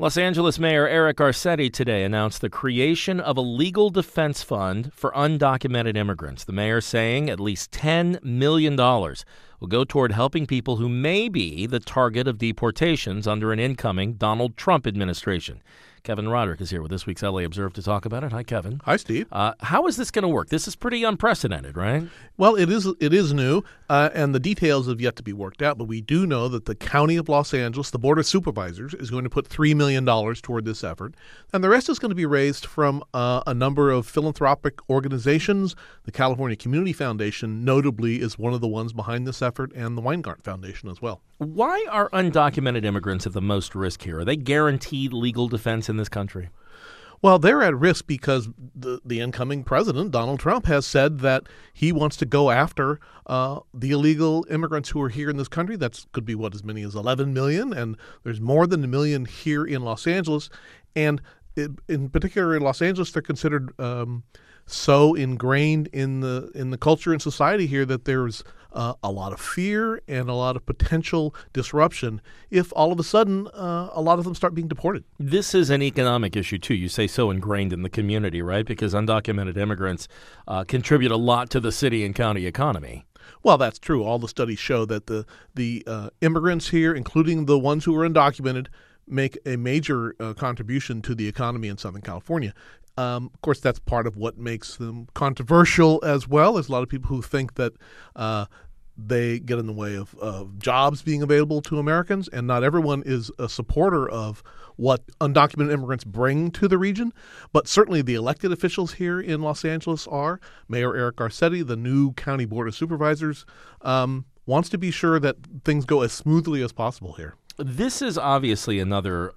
Los Angeles Mayor Eric Garcetti today announced the creation of a legal defense fund for undocumented immigrants. The mayor saying at least $10 million will go toward helping people who may be the target of deportations under an incoming Donald Trump administration. Kevin Roderick is here with this week's LA Observer to talk about it. Hi, Kevin. Hi, Steve. How is this going to work? This is pretty unprecedented, right? Well, it is new, and the details have yet to be worked out, but we do know that the County of Los Angeles, the Board of Supervisors, is going to put $3 million toward this effort, and the rest is going to be raised from a number of philanthropic organizations. The California Community Foundation, notably, is one of the ones behind this effort, and the Weingart Foundation as well. Why are undocumented immigrants at the most risk here? Are they guaranteed legal defense in this country? Well, they're at risk because the incoming president, Donald Trump, has said that he wants to go after the illegal immigrants who are here in this country. That could be as many as 11 million, and there's more than 1 million here in Los Angeles. And in particular in Los Angeles, they're considered so ingrained in the culture and society here that there's a lot of fear and a lot of potential disruption if all of a sudden a lot of them start being deported. This is an economic issue, too. You say so ingrained in the community, right? Because undocumented immigrants contribute a lot to the city and county economy. Well, that's true. All the studies show that the immigrants here, including the ones who are undocumented, make a major contribution to the economy in Southern California. Of course, that's part of what makes them controversial as well. There's a lot of people who think that they get in the way of jobs being available to Americans, and not everyone is a supporter of what undocumented immigrants bring to the region. But certainly the elected officials here in Los Angeles are. Mayor Eric Garcetti, the new County Board of Supervisors, wants to be sure that things go as smoothly as possible here. This is obviously another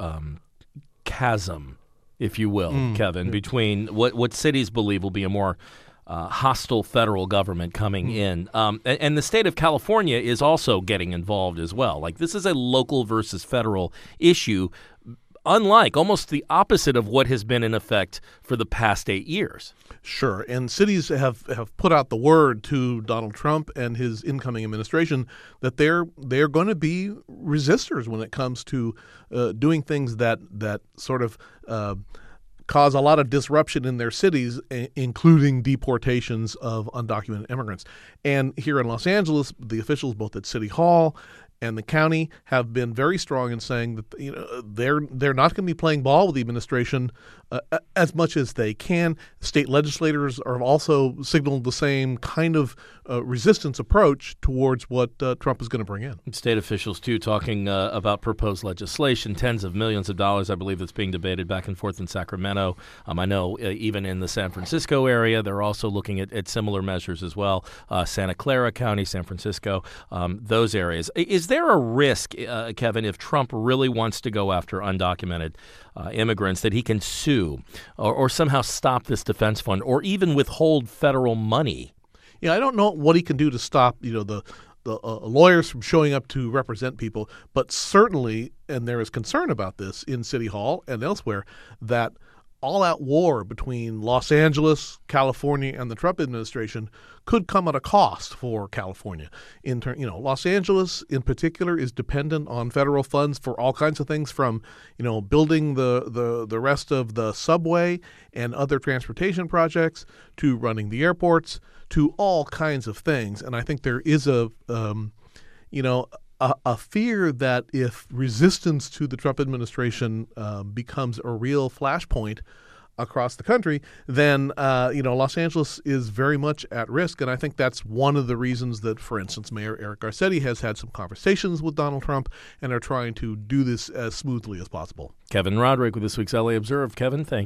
chasm, if you will, Kevin, between what cities believe will be a more hostile federal government coming in. And the state of California is also getting involved as well. Like, this is a local versus federal issue, unlike almost the opposite of what has been in effect for the past 8 years. Sure. And cities have put out the word to Donald Trump and his incoming administration that they're going to be resistors when it comes to doing things that sort of cause a lot of disruption in their cities, including deportations of undocumented immigrants. And here in Los Angeles, the officials both at City Hall and the county have been very strong in saying that they're not going to be playing ball with the administration as much as they can. State legislators have also signaled the same kind of resistance approach towards what Trump is going to bring in. State officials, too, talking about proposed legislation, tens of millions of dollars, I believe, that's being debated back and forth in Sacramento. I know even in the San Francisco area, they're also looking at similar measures as well. Santa Clara County, San Francisco, those areas. Is there a risk, Kevin, if Trump really wants to go after undocumented immigrants, that he can sue or somehow stop this defense fund or even withhold federal money? Yeah, I don't know what he can do to stop, the lawyers from showing up to represent people, but certainly, and there is concern about this in City Hall and elsewhere, that all-out war between Los Angeles, California, and the Trump administration could come at a cost for California. Los Angeles, in particular, is dependent on federal funds for all kinds of things, from building the rest of the subway and other transportation projects to running the airports to all kinds of things. And I think there is a fear that if resistance to the Trump administration becomes a real flashpoint across the country, then Los Angeles is very much at risk. And I think that's one of the reasons that, for instance, Mayor Eric Garcetti has had some conversations with Donald Trump and are trying to do this as smoothly as possible. Kevin Roderick with this week's LA Observer. Kevin, thank you.